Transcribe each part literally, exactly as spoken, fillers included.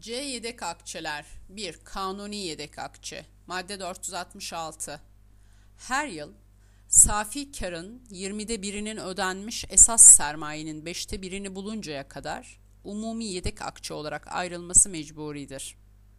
C. Yedek akçeler. bir. Kanuni yedek akçe. Madde dört yüz altmış altı. Her yıl safi karın yirmide birinin ödenmiş esas sermayenin beşte birini buluncaya kadar umumi yedek akçe olarak ayrılması mecburidir.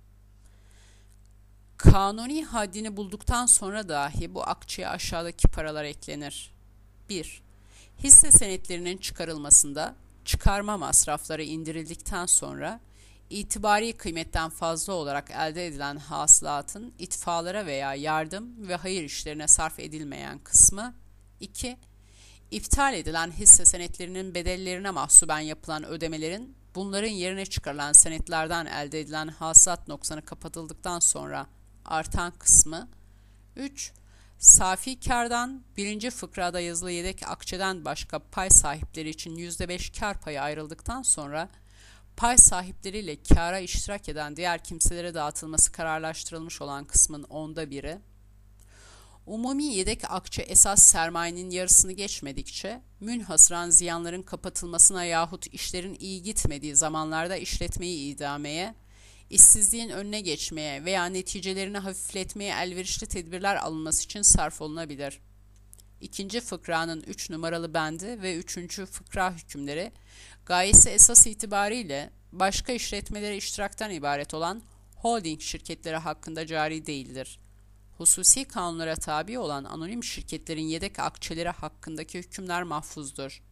Kanuni haddini bulduktan sonra dahi bu akçeye aşağıdaki paralar eklenir. bir. Hisse senetlerinin çıkarılmasında çıkarma masrafları indirildikten sonra itibari kıymetten fazla olarak elde edilen hasılatın itfaalara veya yardım ve hayır işlerine sarf edilmeyen kısmı. iki. İptal edilen hisse senetlerinin bedellerine mahsuben yapılan ödemelerin bunların yerine çıkarılan senetlerden elde edilen hasılat noksanı kapatıldıktan sonra artan kısmı. üç. Safi kârdan birinci fıkrada yazılı yedek akçeden başka pay sahipleri için yüzde beş kâr payı ayrıldıktan sonra pay sahipleriyle kâra iştirak eden diğer kimselere dağıtılması kararlaştırılmış olan kısmın onda biri. Umumi yedek akçe esas sermayenin yarısını geçmedikçe münhasıran ziyanların kapatılmasına yahut işlerin iyi gitmediği zamanlarda işletmeyi idameye, işsizliğin önüne geçmeye veya neticelerini hafifletmeye elverişli tedbirler alınması için sarf olunabilir. İkinci fıkranın üç numaralı bendi ve üçüncü fıkra hükümleri gayesi esas itibariyle başka işletmelere iştiraktan ibaret olan holding şirketleri hakkında cari değildir. Hususi kanunlara tabi olan anonim şirketlerin yedek akçeleri hakkındaki hükümler mahfuzdur.